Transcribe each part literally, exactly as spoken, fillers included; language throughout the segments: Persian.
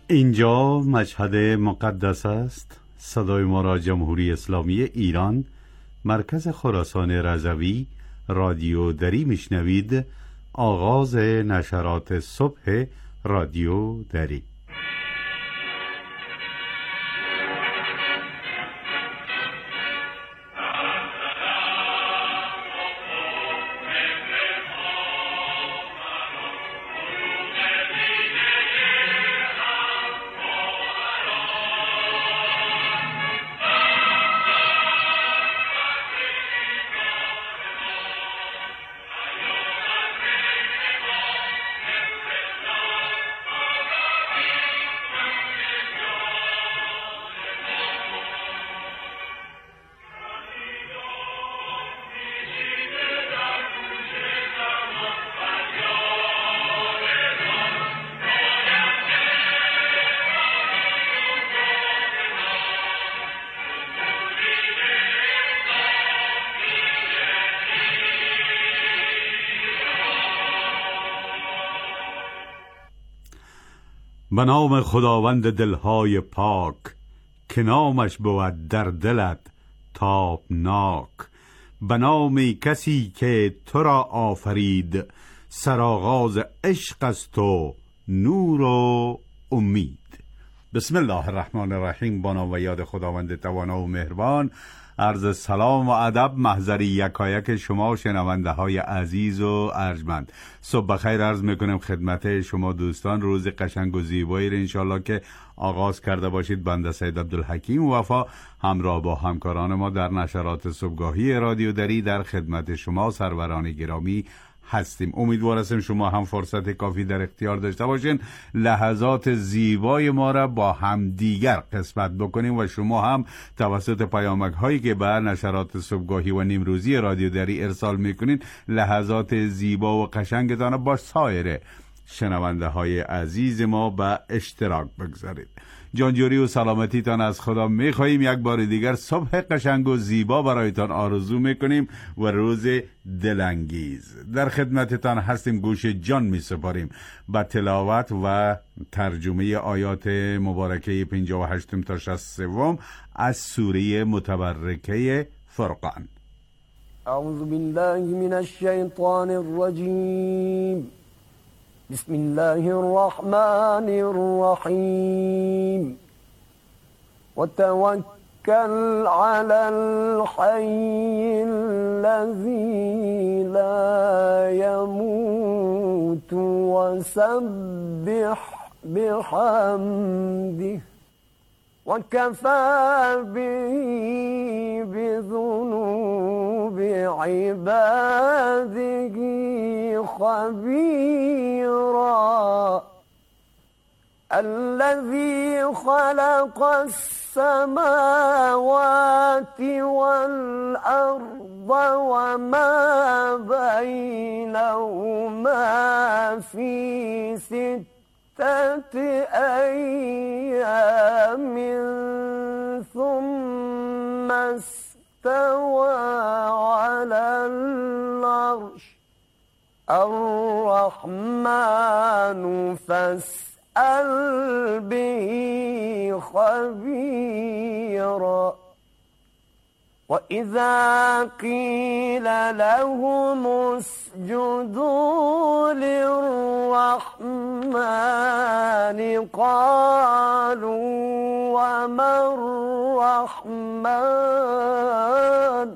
اینجا مشهد مقدس است. صدای ما را جمهوری اسلامی ایران، مرکز خراسان رضوی، رادیو دری میشنوید. آغاز نشرات صبح رادیو دری. به نام خداوند دلهای پاک، که نامش بود در دلت تابناک. به نام کسی که تو را آفرید، سرآغاز عشق است و نور و امید. بسم الله الرحمن الرحیم. با نام و یاد خداوند توانا و مهربان. عرض سلام و ادب محضر یکایک شما شنونده های عزیز و ارجمند. صبح بخیر عرض میکنم خدمت شما دوستان. روز قشنگ و زیبایی را انشالله که آغاز کرده باشید. بنده سید عبدالحکیم وفا همراه با همکاران ما در نشرات صبحگاهی رادیو دری در خدمت شما سروران گرامی هستیم. امیدوار هستیم شما هم فرصت کافی در اختیار داشته باشین لحظات زیبای ما را با هم دیگر قسمت بکنیم و شما هم توسط پیامک هایی که به نشرات صبحگاهی و نیمروزی رادیو دری ارسال میکنین لحظات زیبا و قشنگتان با سایر شنونده های عزیز ما به اشتراک بگذارید. جانجوری و سلامتیتان از خدا میخواییم. یک بار دیگر صبح قشنگ و زیبا برایتان آرزو میکنیم و روز دلانگیز. در خدمتتان هستیم. گوش جان میسپاریم به تلاوت و ترجمه آیات مبارکه پنجاه و هشت تا شصت و سه از سوره متبرکه فرقان. اعوذ بالله من الشیطان الرجیم. بسم الله الرحمن الرحيم. وتوكل على الحي الذي لا يموت وسبح بحمده وكفى به بذنوب عباده خبيرا. الذي خلق السماوات والأرض وما بينهما في ستة أيام ثم استوى على العرش. الرحمن فاسأل به خبيرا. وإذا قيل لهم اسجدوا للرحمن قالوا وما الرحمن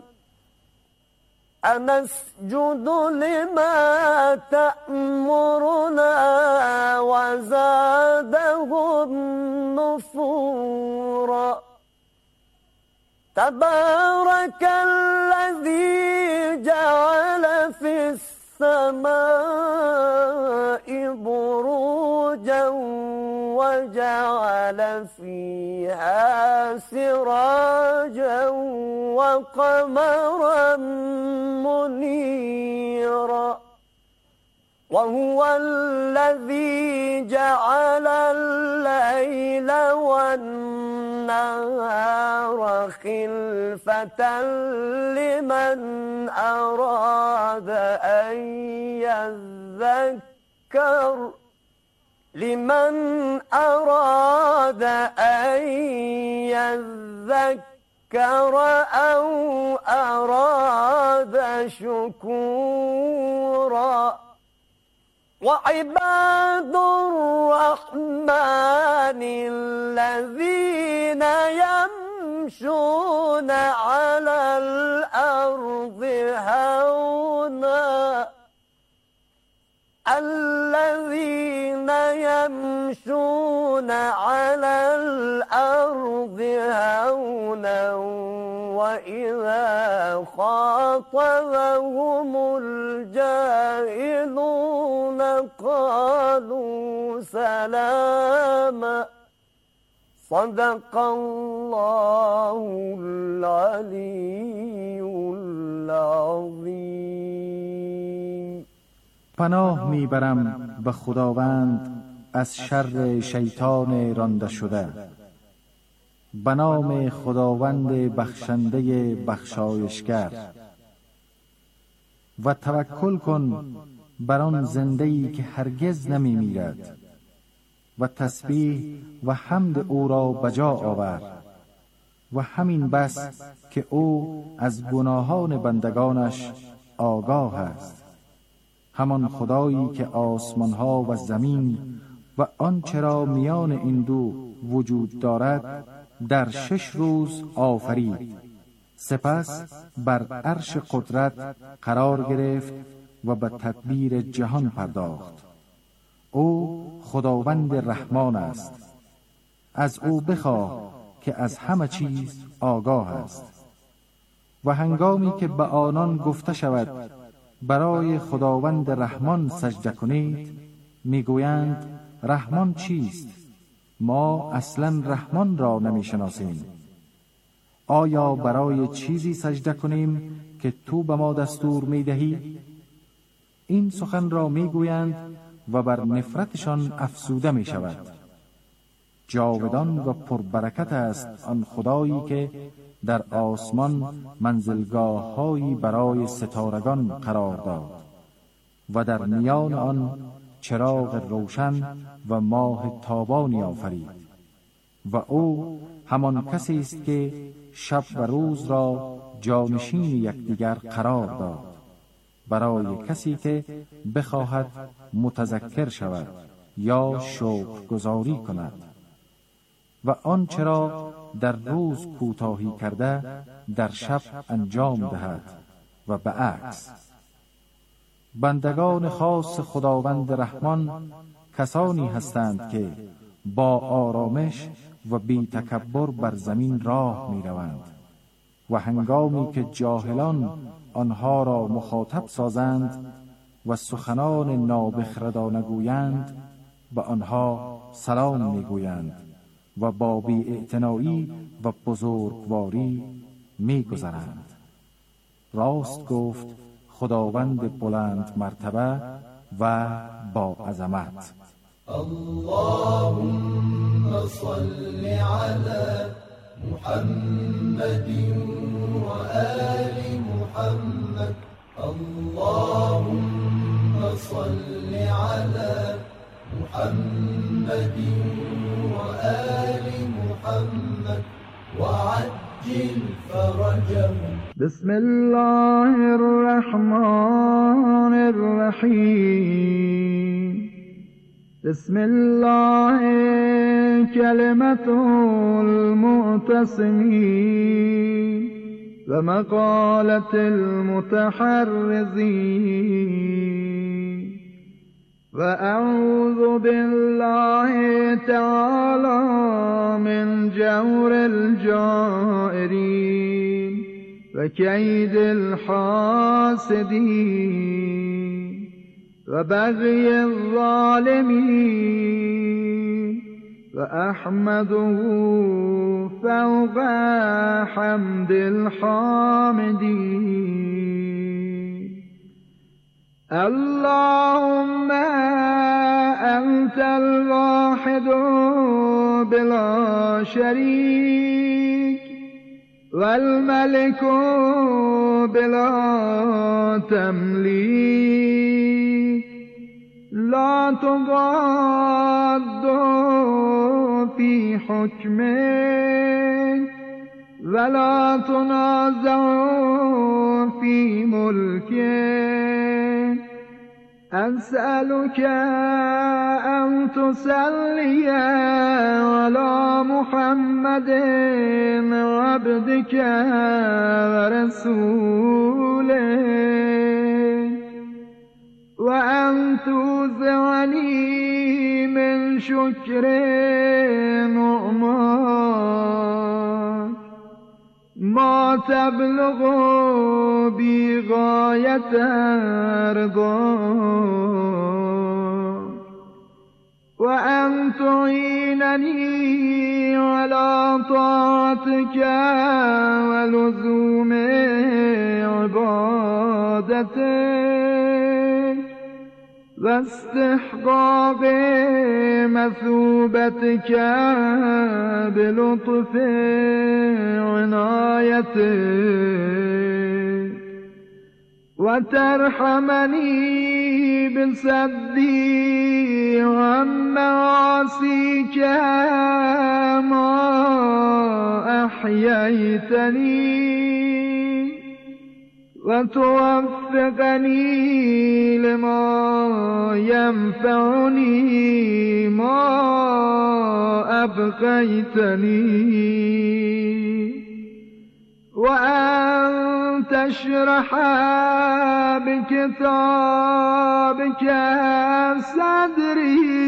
أنسجد لما تأمرنا وزادهم نفورا. تبارك الذي جعل في السماء بروجا وجعل فيها سراجا وقمرا منيرا. وهو الذي جعل الليل والنهار خلفة لمن أراد أن يذكر لمن أراد أن يذكر أو أراد شكورا وعباد الرحمن الذين يمشون على الأرض هونا الذين يمشون على الأرض هونا وإذا خاطبهم الجاهلون قالوا سلاما صدق الله العلي العظیم. پناه میبرم به خداوند از شر شیطان رانده شده. به نام خداوند بخشنده بخشایشگر. و توکل کن بر آن زنده‌ای که هرگز نمی میرد و تسبیح و حمد او را بجا آور و همین بس که او از گناهان بندگانش آگاه است. همان خدایی که آسمانها و زمین و آنچه را میان این دو وجود دارد در شش روز آفرید، سپس بر عرش قدرت قرار گرفت و به تدبیر جهان پرداخت. او خداوند رحمان است. از او بخواه که از همه چیز آگاه است. و هنگامی که به آنان گفته شود برای خداوند رحمان سجده کنید، میگویند رحمان چیست؟ ما اصلا رحمان را نمیشناسیم. آیا برای چیزی سجده کنیم که تو به ما دستور میدهی؟ این سخن را میگویند و بر نفرتشان افسوده می شود. جاودان و پربرکت است آن خدایی که در آسمان منزلگاه هایی برای ستارگان قرار داد و در میان آن چراغ روشن و ماه تابانی آفرید. و او همان کسی است که شب و روز را جانشین یکدیگر قرار داد برای کسی که بخواهد متذکر شود یا شکرگزاری کند. و آنچه را در روز کوتاهی کرده در شب انجام دهد و به عکس. بندگان خاص خداوند رحمان کسانی هستند که با آرامش و بی تکبر بر زمین راه می روند و هنگامی که جاهلان آنها را مخاطب سازند و سخنان نابخردانه گویند به آنها سلام می گویند و با بی‌اعتنایی و بزرگواری می گذرند. راست گفت خداوند بلند مرتبه و با عظمت. اللهم صل على محمد و آل محمد. اللهم صل على محمد و آل محمد وعجل فرجهم. بسم الله الرحمن الرحیم. بسم الله کلمة المعتصمین و مقالة المتحرزین. و اعوذ بالله تعالی من جور الجائرین و کید الحاسدین و بغی الظالمین و احمده فوق حمد الحامدین. اللهم انت الواحد بلا شریک والملك بلا تملیک لا تضاد في حكمه ولا تنازع في ملكه أسألك أن تصلي على محمد عبدك ورسوله وأن توزعني من شكر نعماك ما تبلغ بغاية رضاك وأن تعينني على طاعتك ولزوم عبادتك واستحقاق مثوبتك بلطف عنايتك وترحمني بصدي عن معاصيك ما أحييتني وتوفقني لما ينفعني ما أبقيتني وأن تشرح بكتابك صدري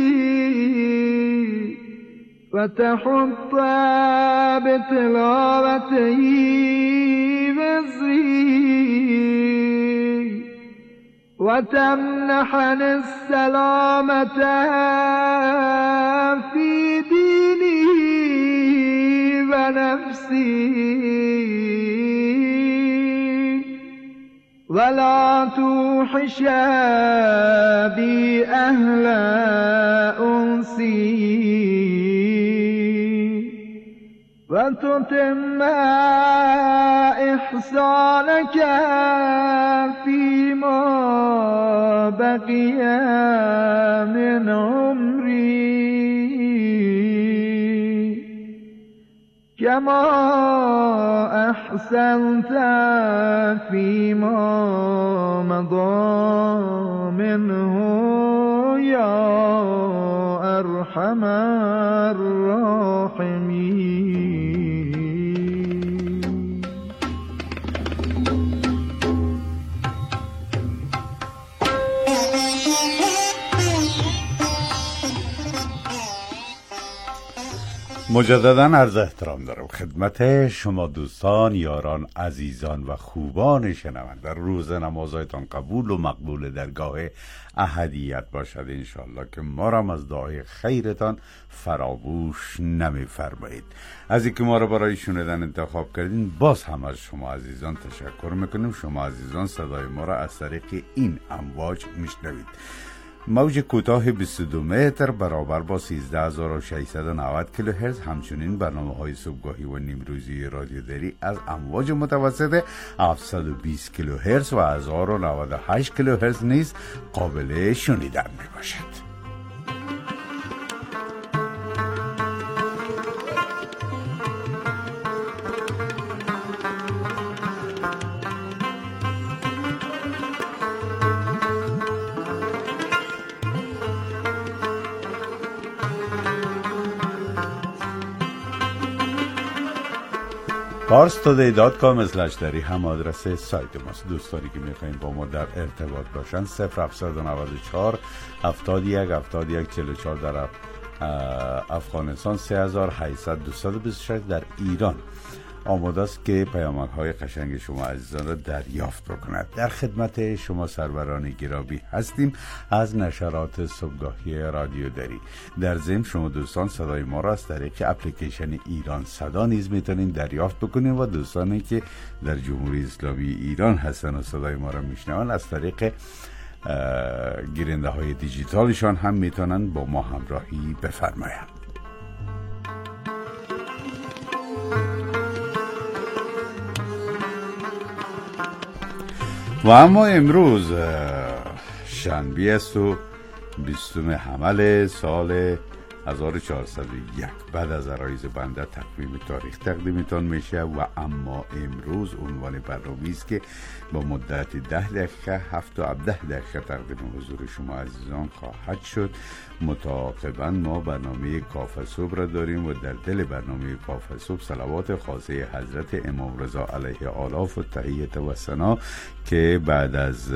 وتحط بتلاوته وزري وتمنحني السلامة في ديني ونفسي ولا توحش بي أهل أنسي وتتم إحسانك فيما بقي من عمري كما أحسنت فيما مضى منه يا أرحم الراحمين. مجدداً عرض احترام دارم خدمت شما دوستان، یاران، عزیزان و خوبان شنونده. روز نمازهایتان قبول و مقبول درگاه احدیت باشد انشالله که ما را از دعای خیرتان فراموش نمی‌فرمایید. از اینکه ما را برای شنیدن انتخاب کردین باز هم از شما عزیزان تشکر میکنیم. شما عزیزان صدای ما را از طریق این امواج میشنوید. موج کوتاه بیست و دو متر برابر با سیزده هزار و ششصد و نود کیلوهرتز، همچنین برنامه‌های صبحگاهی و نیمروزی رادیو دری از امواج متوسط هفتصد و بیست کیلوهرتز و هزار و نود و هشت کیلوهرتز نیز قابل شنیدن میباشد. پارس تودی دات کام اسلش دری هم آدرس سایت ماست. دوستانی که میخواین با ما در ارتباط باشن صفر هفتصد و نود و چهار هفتاد و یک هفتاد و یک چهل و چهار در افغانستان، سه هزار و هشتصد دویست و بیست و شش در ایران آماده است که پیامک های قشنگ شما عزیزان را دریافت بکند. در خدمت شما سروران گرامی هستیم از نشرات صبحگاهی رادیو دری. در ضمن شما دوستان صدای ما را از طریق اپلیکیشن ایران صدا نیز میتونید دریافت بکنید و دوستانی که در جمهوری اسلامی ایران هستن و صدای ما را میشنوند از طریق گیرنده های دیجیتالشان هم میتونن با ما همراهی بفرمایند. و اما امروز شنبه است و بیستم حمل سال هزار و چهارصد و یک بعد از عرایض بنده تقویم تاریخ تقدیمتان میشه و اما امروز عنوان برنامه‌ای است که با مدت ده دقیقه هفت تا هفده دقیقه تقدیم حضور شما عزیزان خواهد شد. متعاقباً ما برنامه کافه صبح را داریم و در دل برنامه کافه صبح صلوات خاصه حضرت امام رضا علیه آلاف و تحیت و ثنا که بعد از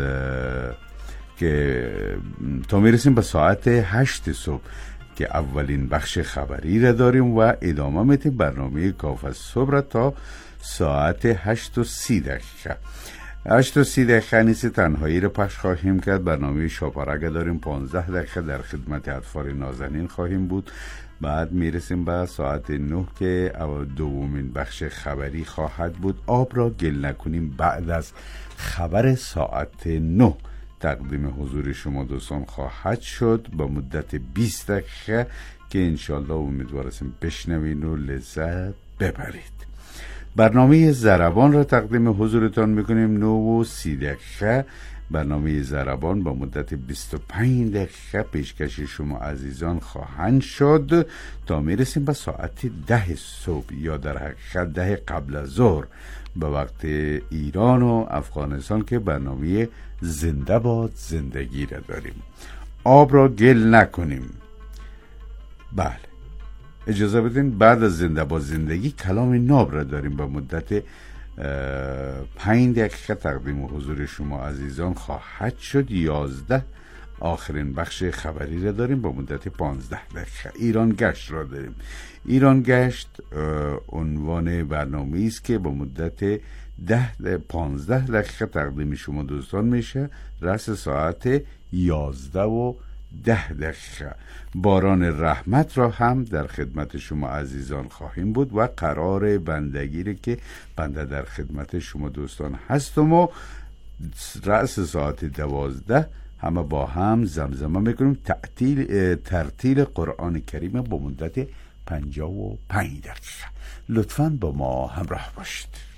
که تا میرسیم به ساعت هشت صبح که اولین بخش خبری را داریم و ادامه میتیم برنامه کافه صبح را تا ساعت هشت و سی دقیقه. هشت و سی دقیقه نیست تنهایی را پخش خواهیم کرد. برنامه شاپارگه داریم پانزده دقیقه در خدمت اطفال نازنین خواهیم بود. بعد میرسیم به ساعت نه که دومین بخش خبری خواهد بود. آب را گل نکنیم بعد از خبر ساعت نه تقدیم حضور شما دوستان خواهد شد با مدت بیست دقیقه که انشالله امیدوارم بشنوین و لذت ببرید. برنامه ضربان را تقدیم حضورتان میکنیم نه و سی دقیقه. برنامه ضربان با مدت بیست و پنج دقیقه پیشکش شما عزیزان خواهند شد تا میرسیم به ساعت ده صبح یا در حقیقت ده قبل از ظهر به وقت ایران و افغانستان که برنامه زنده باد زندگی را داریم. آب را گل نکنیم. بله اجازه بدین بعد از زنده باد زندگی کلام ناب را داریم با مدت پنج دقیقه تقدیم حضور شما عزیزان خواهد شد. یازده آخرین بخش خبری را داریم با مدت پانزده دقیقه. ایران گشت را داریم. ایران گشت عنوان برنامه است که با مدت ده پانزده دقیقه تقدیم شما دوستان میشه رس ساعت یازده و ده دقیقه. باران رحمت را هم در خدمت شما عزیزان خواهیم بود و قرار بندگی که بنده در خدمت شما دوستان هستم و رأس ساعت دوازده همه با هم زمزمه میکنیم تعطیل ترتیل قرآن کریم با مدت پنجاه و پنج دقیقه. لطفاً با ما همراه باشید.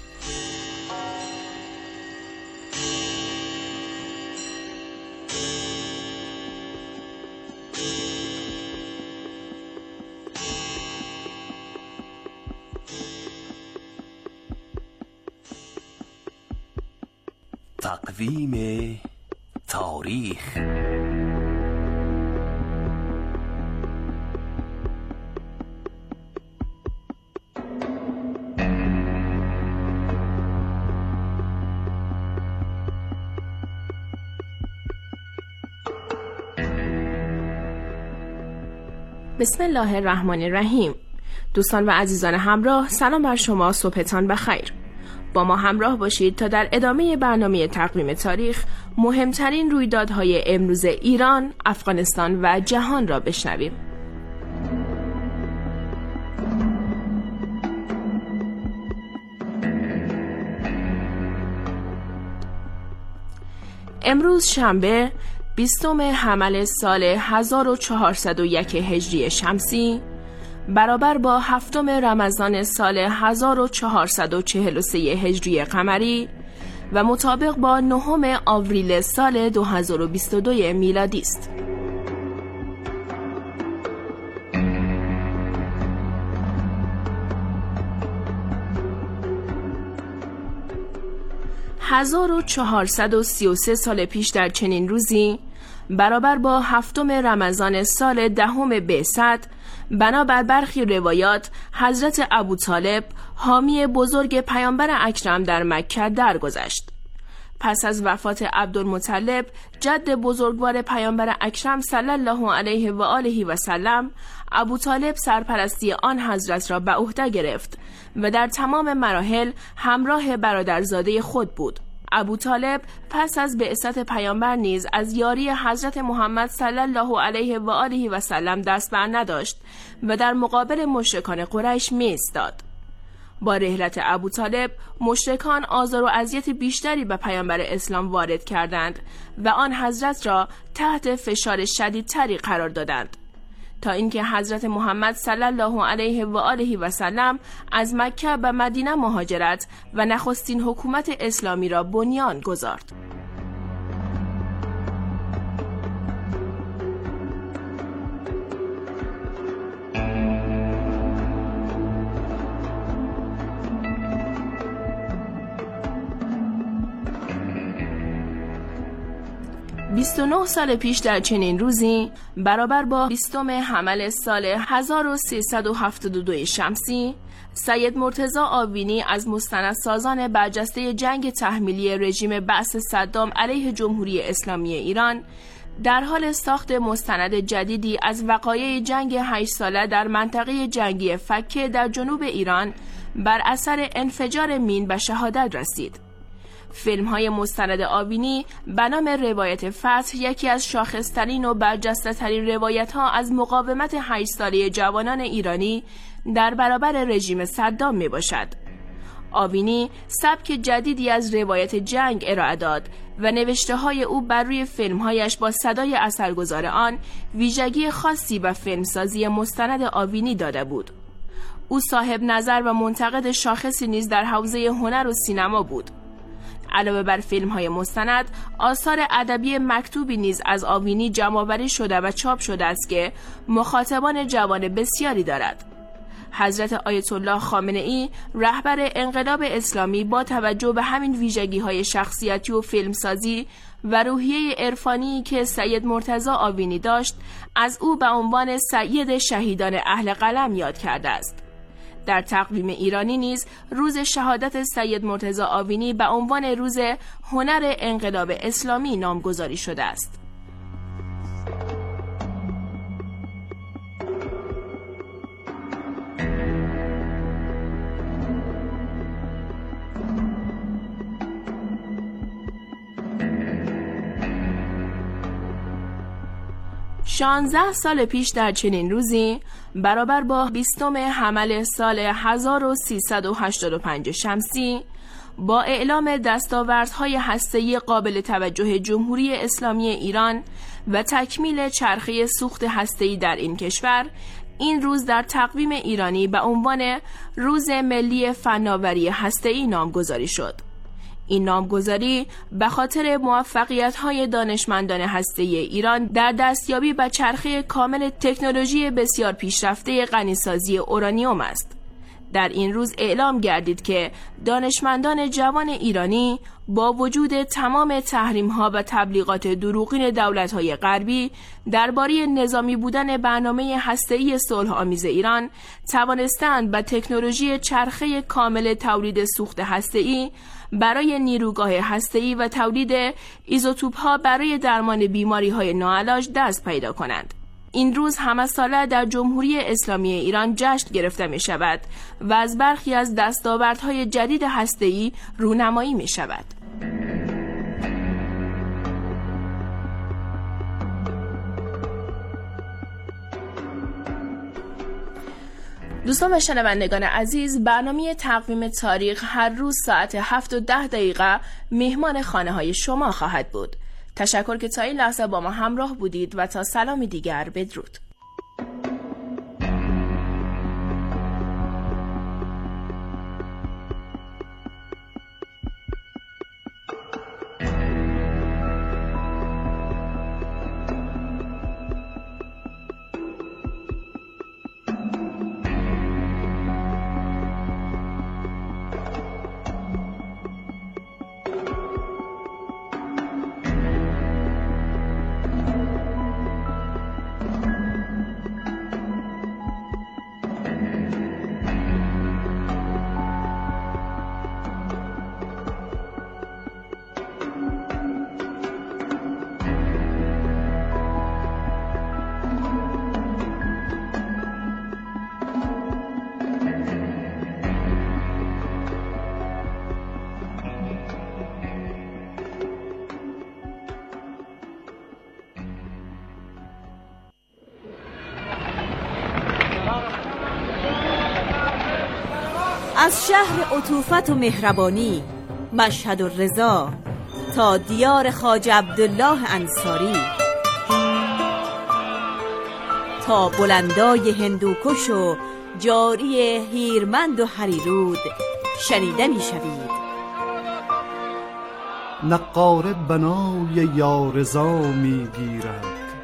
تقویم تاریخ. بسم الله الرحمن الرحیم. دوستان و عزیزان همراه، سلام بر شما، صبحتان بخیر. با ما همراه باشید تا در ادامه برنامه تقویم تاریخ مهمترین رویدادهای امروز ایران، افغانستان و جهان را بشنویم. امروز شنبه بیستم حمل سال هزار و چهارصد و یک هجری شمسی برابر با هفتم رمضان سال هزار و چهارصد و چهل و سه هجری قمری و مطابق با نهم آوریل سال دو هزار و بیست و دو میلادی است. هزار و چهارصد و سی و سه سال پیش در چنین روزی برابر با هفتم رمضان سال دهم بعثت، بنابر برخی روایات حضرت ابوطالب حامی بزرگ پیامبر اکرم در مکه درگذشت. پس از وفات عبدالمطلب جد بزرگوار پیامبر اکرم صلی الله علیه و آله و سلم، ابوطالب سرپرستی آن حضرت را به عهده گرفت و در تمام مراحل همراه برادرزاده خود بود. ابوطالب پس از بعثت پیامبر نیز از یاری حضرت محمد صلی الله علیه و آله و سلم دست بر نداشت و در مقابل مشرکان قریش می‌ایستاد. با رحلت ابوطالب مشرکان آزار و اذیت بیشتری به پیامبر اسلام وارد کردند و آن حضرت را تحت فشار شدیدتری قرار دادند تا اینکه حضرت محمد صلی الله علیه و آله و سلم از مکه به مدینه مهاجرت و نخستین حکومت اسلامی را بنیان گذارد. بیست و نه سال پیش در چنین روزی برابر با بیستم حمل سال هزار و سیصد و هفتاد و دو شمسی، سید مرتضی آوینی از مستندسازان برجسته جنگ تحمیلی رژیم بعث صدام علیه جمهوری اسلامی ایران در حال ساخت مستند جدیدی از وقایع جنگ هشت ساله در منطقه جنگی فکه در جنوب ایران بر اثر انفجار مین به شهادت رسید. فیلم های مستند آوینی به نام روایت فتح یکی از شاخصترین و برجسته ترین روایت ها از مقاومت هشت ساله جوانان ایرانی در برابر رژیم صدام می باشد. آوینی سبک جدیدی از روایت جنگ ارائه داد و نوشته های او بر روی فیلم هایش با صدای اثرگذار آن ویژگی خاصی به فیلمسازی مستند آوینی داده بود. او صاحب نظر و منتقد شاخصی نیز در حوزه هنر و سینما بود. علاوه بر فیلم های مستند، آثار ادبی مکتوبی نیز از آوینی جمع‌آوری شده و چاپ شده است که مخاطبان جوان بسیاری دارد. حضرت آیت الله خامنه ای رهبر انقلاب اسلامی با توجه به همین ویژگی‌های شخصیتی و فیلمسازی و روحیه عرفانی که سید مرتضی آوینی داشت، از او به عنوان سید شهیدان اهل قلم یاد کرده است. در تقویم ایرانی نیز روز شهادت سید مرتضی آوینی به عنوان روز هنر انقلاب اسلامی نامگذاری شده است. شانزده سال پیش در چنین روزی برابر با بیستم حمل سال هزار و سیصد و هشتاد و پنج شمسی، با اعلام دستاوردهای هسته‌ای قابل توجه جمهوری اسلامی ایران و تکمیل چرخه سوخت هسته‌ای در این کشور، این روز در تقویم ایرانی به عنوان روز ملی فناوری هسته‌ای نامگذاری شد. این نامگذاری به خاطر موفقیت‌های دانشمندان هسته‌ای ایران در دستیابی به چرخه کامل تکنولوژی بسیار پیشرفته غنیسازی اورانیوم است. در این روز اعلام گردید که دانشمندان جوان ایرانی با وجود تمام تحریم‌ها و تبلیغات دروغین دولت‌های غربی درباره نظامی بودن برنامه هسته‌ای صلح‌آمیز ایران توانستند به تکنولوژی چرخه کامل تولید سوخت هسته‌ای برای نیروگاه هسته‌ای و تولید ایزوتوپ‌ها برای درمان بیماری‌های ناعلاج دست پیدا کنند. این روز همه ساله در جمهوری اسلامی ایران جشن گرفته می شود و از برخی از دستاوردهای جدید هسته‌ای رونمایی می شود. دوستان و شنوندگان عزیز، برنامه تقویم تاریخ هر روز ساعت هفت و ده دقیقه مهمان خانه های شما خواهد بود. تشکر که تا این لحظه با ما همراه بودید و تا سلامی دیگر بدرود. از شهر عطوفت و مهربانی مشهد الرضا تا دیار خواجه عبدالله انصاری، تا بلندای هندوکش و جاری هیرمند و هریرود شنیده می شوید. نقاره بنای یارضا می گیرد،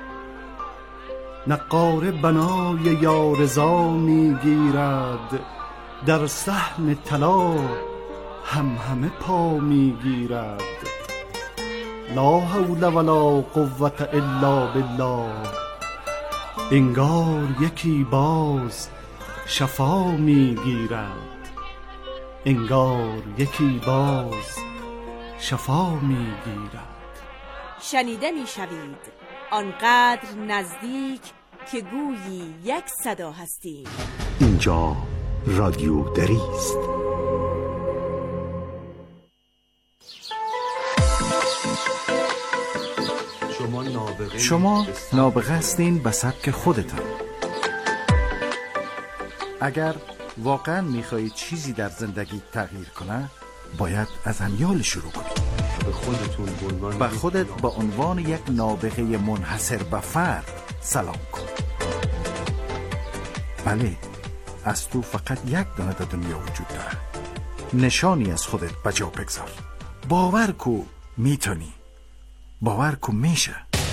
نقاره بنای یارضا می گیرد، در صحن طلا هم همه پا می گیرد. لا حول ولا قوة الا بالله. انگار یکی باز شفا میگیرد، انگار یکی باز شفا میگیرد. شنیده میشوید آنقدر نزدیک که گویی یک صدا هستیم. اینجا رادیو دری است. شما نابغه شما نابغه هستین به سبک خودتان. اگر واقعا میخواهید چیزی در زندگی تغییر کنه، باید از همیال شروع کنید. به خودتون به عنوان به خودت به عنوان یک نابغه منحصر به فرد سلام کن. بله، از تو فقط یک دانه در دنیا وجود داره. نشانی از خودت بجا بگذار. باور کو میتونی، باور کو میشه.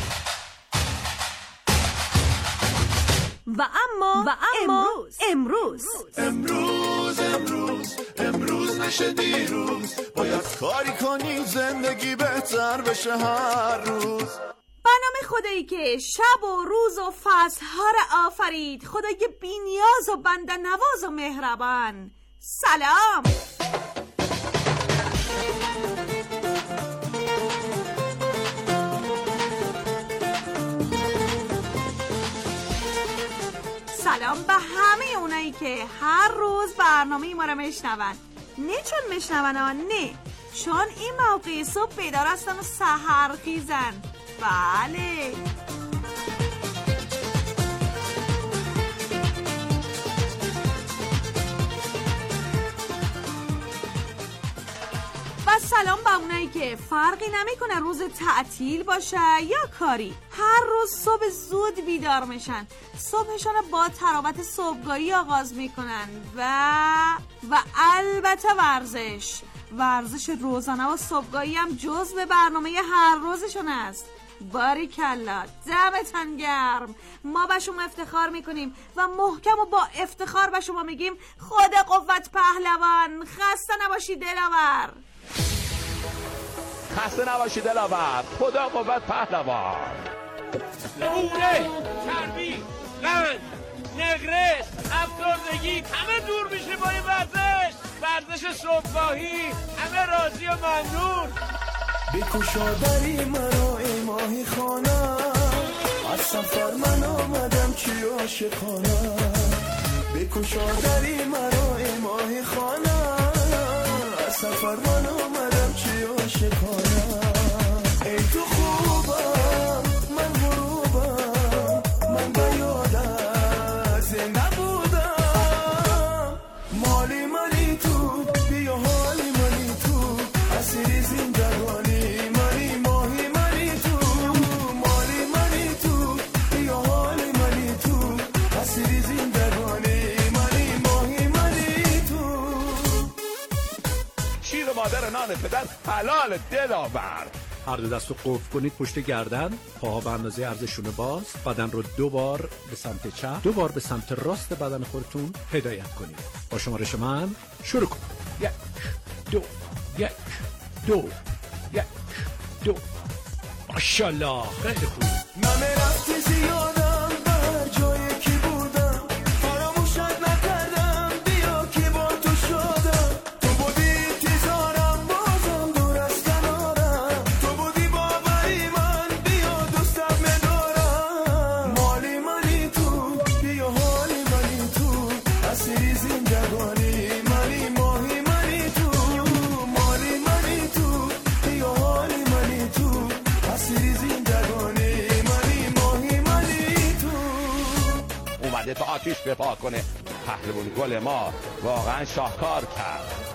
و اما و اما امروز امروز امروز امروز نشه دیروز، باید کاری کنی زندگی بهتر بشه هر روز. به نام خدایی که شب و روز و فصلها را آفرید، خدای بی‌نیاز و بنده نواز و مهربان. سلام. سلام به همه اونایی که هر روز برنامه ما رو میشنون. نه چون میشنون ها، نه چون این موقع صبح بیدار هستن و سحرخیزن. بله، و سلام به اونایی که فرقی نمیکنه روز تعطیل باشه یا کاری، هر روز صبح زود بیدار میشن، صبحشون با تراوت صبحگاهی آغاز میکنن و و البته ورزش ورزش روزانه و صبحگاهی هم جزو برنامه هر روزشون است. باریکلا، دمتون گرم. ما به شما افتخار میکنیم و محکم و با افتخار به شما میگیم خدا قوت پهلوان. خسته نباشی دلاور. خسته نباشی دلاور. خدا قوت پهلوان. لونه، چربی، قند، نقرس، افسردگی همه دور میشه با این ورزش. ورزش صبحگاهی، همه راضی و ممنون. بکشا دری منو ای ماهی خانم، از سفر من آمدم چی عاشقانم. بکشا دری منو ای ماهی خانم، از سفر من آمدم چی عاشقانم. ای تو خوبم من غروبم، من به یادت زنده بودم. مالی مالی تو بیا حالی مالی تو، اسیری زندگانی مالی ماهی مالی تو. مالی مالی تو بیا حالی مالی تو، اسیری زندگانی مالی ماهی مالی تو. شیر مادر نان پدر حلال دلاور. هر دو دست رو قفل کنید پشت گردن، پاها به اندازه عرضشون باز، بدن رو دو بار به سمت چپ، دو بار به سمت راست بدن خودتون هدایت کنید. با شمارش من شروع کنید. یک دو یک دو یک دو. ماشاءالله، خیلی خوب. من رفتی زیادم بر جایی که بودم، فراموشت نکردم بیا که با تو شدم. تو بودی تیزارم بازم دور از کنارم، تو بودی باوری من بیا دوستم میدارم. مالی مالی تو بیا حالی مالی تو، اسیری زندگانی مالی ماهی مالی تو. مالی مالی تو بیا حالی مالی تو، اسیری زندگانی مالی ماهی مالی تو. اومده تا آتیش بپا کنه. پهلوان گل ما واقعا شاهکار کرد.